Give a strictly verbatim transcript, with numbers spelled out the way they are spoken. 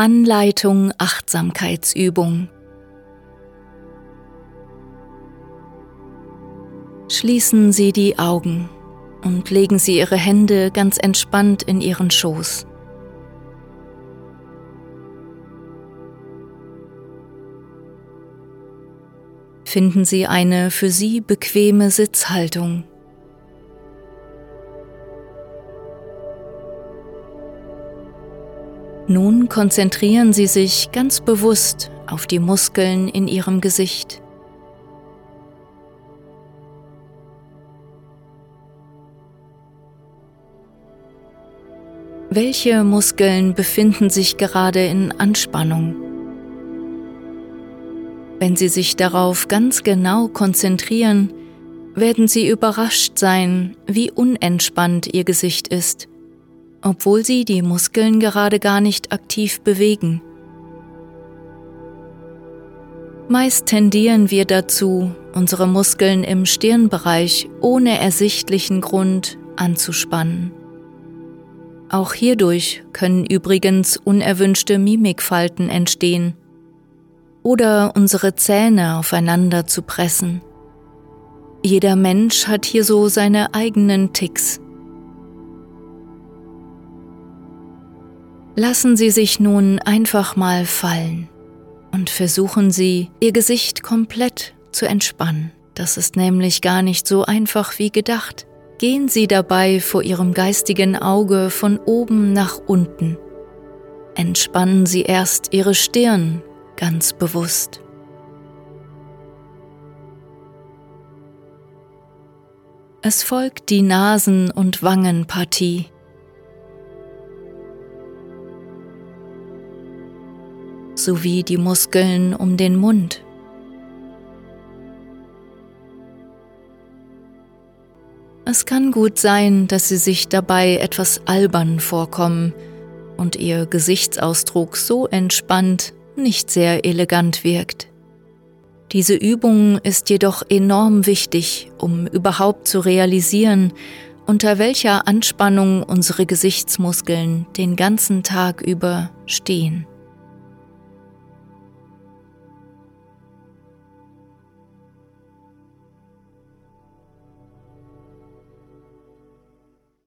Anleitung Achtsamkeitsübung. Schließen Sie die Augen und legen Sie Ihre Hände ganz entspannt in Ihren Schoß. Finden Sie eine für Sie bequeme Sitzhaltung. Nun konzentrieren Sie sich ganz bewusst auf die Muskeln in Ihrem Gesicht. Welche Muskeln befinden sich gerade in Anspannung? Wenn Sie sich darauf ganz genau konzentrieren, werden Sie überrascht sein, wie unentspannt Ihr Gesicht ist, obwohl Sie die Muskeln gerade gar nicht aktiv bewegen. Meist tendieren wir dazu, unsere Muskeln im Stirnbereich ohne ersichtlichen Grund anzuspannen. Auch hierdurch können übrigens unerwünschte Mimikfalten entstehen oder unsere Zähne aufeinander zu pressen. Jeder Mensch hat hier so seine eigenen Ticks. Lassen Sie sich nun einfach mal fallen und versuchen Sie, Ihr Gesicht komplett zu entspannen. Das ist nämlich gar nicht so einfach wie gedacht. Gehen Sie dabei vor Ihrem geistigen Auge von oben nach unten. Entspannen Sie erst Ihre Stirn ganz bewusst. Es folgt die Nasen- und Wangenpartie. Sowie die Muskeln um den Mund. Es kann gut sein, dass Sie sich dabei etwas albern vorkommen und Ihr Gesichtsausdruck so entspannt nicht sehr elegant wirkt. Diese Übung ist jedoch enorm wichtig, um überhaupt zu realisieren, unter welcher Anspannung unsere Gesichtsmuskeln den ganzen Tag über stehen.